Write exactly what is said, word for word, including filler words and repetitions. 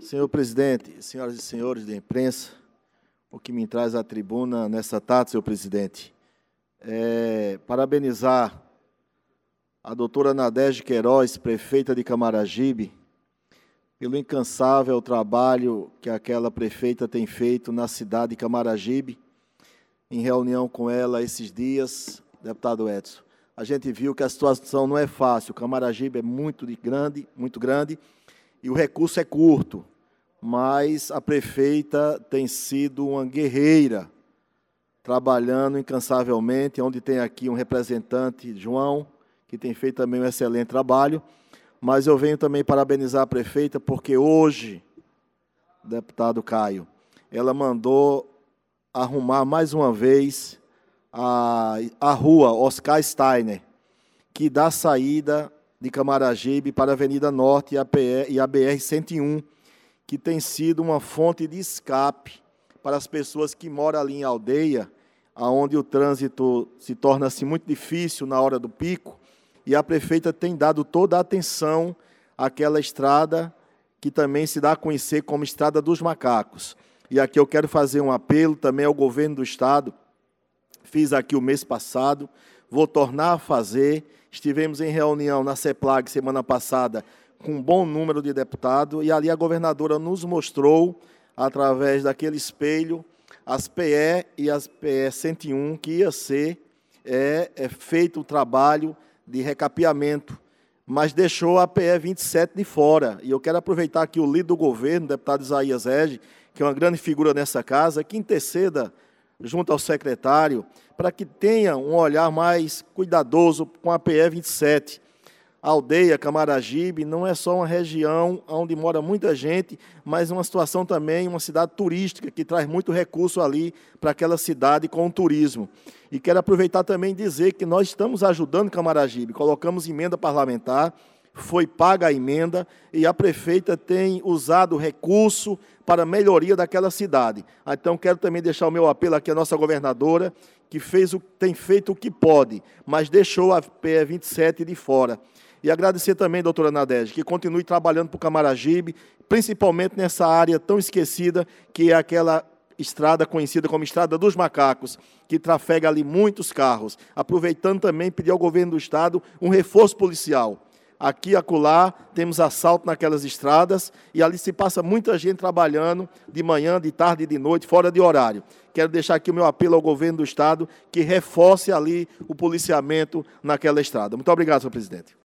Senhor presidente, senhoras e senhores da imprensa, o que me traz à tribuna nessa tarde, senhor presidente, é parabenizar a doutora Nadege Queiroz, prefeita de Camaragibe, pelo incansável trabalho que aquela prefeita tem feito na cidade de Camaragibe, em reunião com ela esses dias, deputado Edson. A gente viu que a situação não é fácil, Camaragibe é muito grande, muito grande, e o recurso é curto, mas a prefeita tem sido uma guerreira, trabalhando incansavelmente, onde tem aqui um representante, João, que tem feito também um excelente trabalho, mas eu venho também parabenizar a prefeita, porque hoje, deputado Caio, ela mandou arrumar mais uma vez a, a rua Oscar Steiner, que dá saída de Camaragibe para a Avenida Norte e a, P E, e a B R cento e um, que tem sido uma fonte de escape para as pessoas que moram ali em aldeia, onde o trânsito se torna-se muito difícil na hora do pico, e a prefeita tem dado toda a atenção àquela estrada que também se dá a conhecer como Estrada dos Macacos. E aqui eu quero fazer um apelo também ao governo do Estado, fiz aqui o mês passado, vou tornar a fazer, estivemos em reunião na CEPLAG semana passada com um bom número de deputados, e ali a governadora nos mostrou, através daquele espelho, as P E e as P E cento e um, que ia ser é, é feito o trabalho de recapeamento, mas deixou a P E vinte e sete de fora. E eu quero aproveitar aqui o líder do governo, o deputado Isaías Regi, que é uma grande figura nessa casa, que interceda junto ao secretário, para que tenha um olhar mais cuidadoso com a P E vinte e sete. A aldeia Camaragibe não é só uma região onde mora muita gente, mas uma situação também, uma cidade turística, que traz muito recurso ali para aquela cidade com o turismo. E quero aproveitar também e dizer que nós estamos ajudando Camaragibe, colocamos emenda parlamentar, foi paga a emenda, e a prefeita tem usado o recurso para a melhoria daquela cidade. Então, quero também deixar o meu apelo aqui à nossa governadora, que fez o, tem feito o que pode, mas deixou a P E vinte e sete de fora. E agradecer também, doutora Nadege, que continue trabalhando para o Camaragibe, principalmente nessa área tão esquecida, que é aquela estrada conhecida como Estrada dos Macacos, que trafega ali muitos carros. Aproveitando também, pedir ao governo do Estado um reforço policial. Aqui e acolá temos assalto naquelas estradas, e ali se passa muita gente trabalhando de manhã, de tarde e de noite, fora de horário. Quero deixar aqui o meu apelo ao governo do Estado, que reforce ali o policiamento naquela estrada. Muito obrigado, senhor presidente.